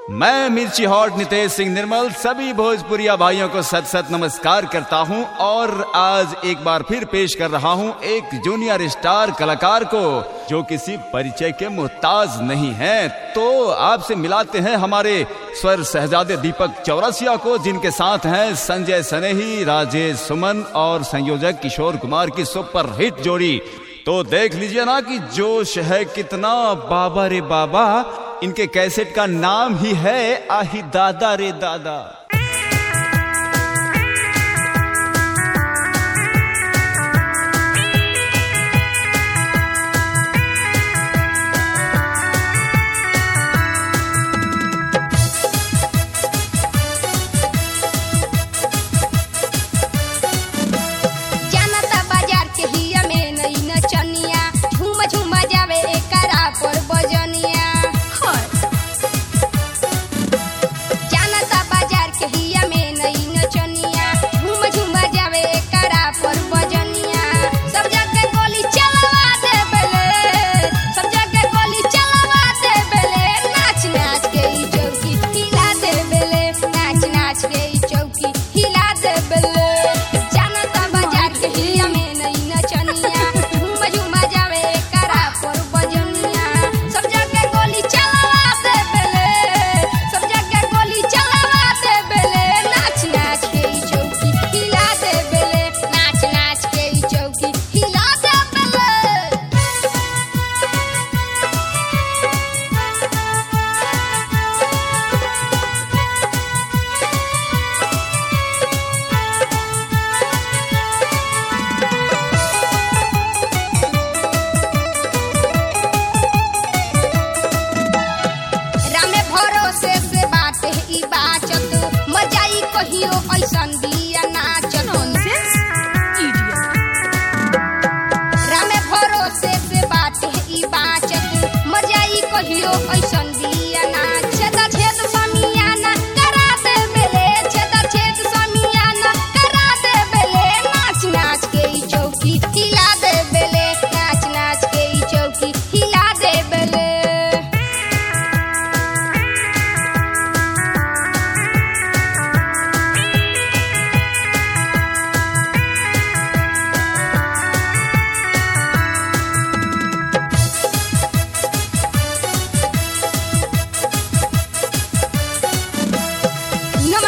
मैं मिर्ची हॉट नितेश सिंह निर्मल सभी भोजपुरिया भाइयों को सत सत नमस्कार करता हूं और आज एक बार फिर पेश कर रहा हूं एक जूनियर स्टार कलाकार को जो किसी परिचय के मोहताज नहीं है। तो आपसे मिलाते हैं हमारे स्वर शहजादे दीपक चौरसिया को, जिनके साथ हैं संजय सनेही, राजेश सुमन और संयोजक किशोर कुमार की सुपर हिट जोड़ी। तो देख लीजिए ना कि जोश है कितना, बाबा रे बाबा। इनके कैसेट का नाम ही है आही दादा रे दादा।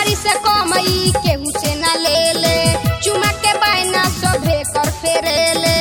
केहू से ना ले ले चुमा के बायना सोभे कर फेरे ले।